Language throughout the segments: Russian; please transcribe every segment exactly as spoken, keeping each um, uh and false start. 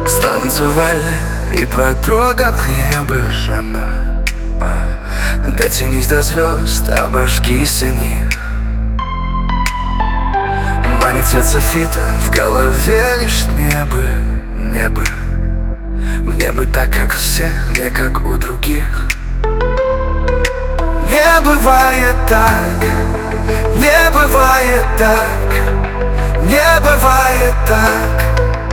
Станцевали и подруга небо. Дотянись до звезд, обожгись о них. Манит цвет софита, в голове лишь небо, небо. Мне бы так, как все, не как у других. Не бывает так, не бывает так, не бывает так.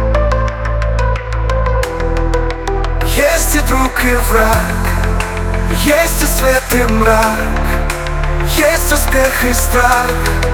Есть и друг, и враг, есть и свет, и мрак, есть успех и страх.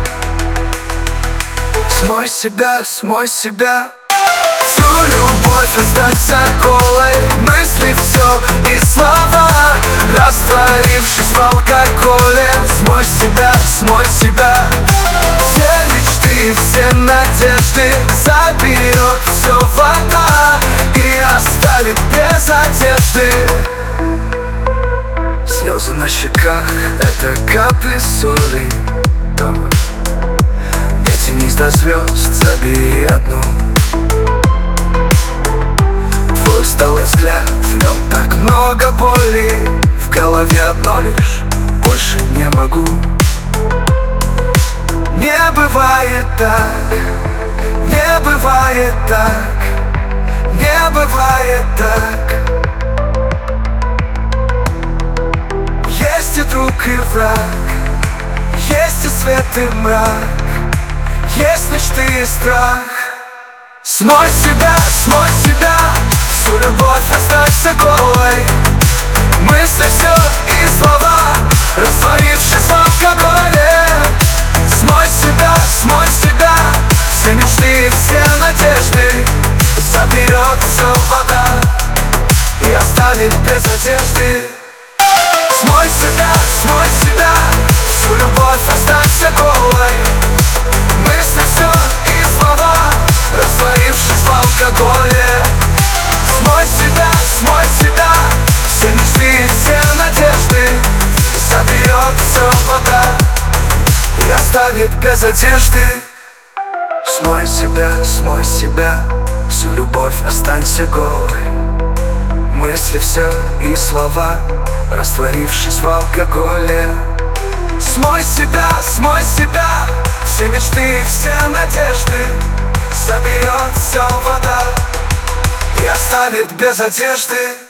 Смой себя, смой себя, всю любовь остаться голой. Мысли все и слова, растворившись в алкоголе. Смой себя, смой себя, все мечты, все надежды. Заберет все вода и оставит без одежды. Слезы на щеках — это капли соли. Дотянись до звезд, забери одну. Твой усталый взгляд, в нем так много боли. В голове одно лишь: больше не могу. Не бывает так, не бывает так, не бывает так. Есть и друг, и враг, есть и свет, и мрак, есть мечты и страх. Смой себя, смой себя, всю любовь оставься голой. Мысли все и слова, растворившись в алкоголе. Смой себя, смой себя, все мечты и все надежды. Заберет все вода и оставит без одежды. Смой себя, смой себя, всю любовь оставься голой. Мысли все и слова, растворившись в алкоголе. Смой себя, смой себя, все мечты и все надежды. Заберет все вода и оставит без одежды. Смой себя, смой себя, всю любовь останься голой. Мысли все и слова, растворившись в алкоголе. Смой себя, смой себя, все мечты и все надежды. Заберет все вода и оставит без одежды.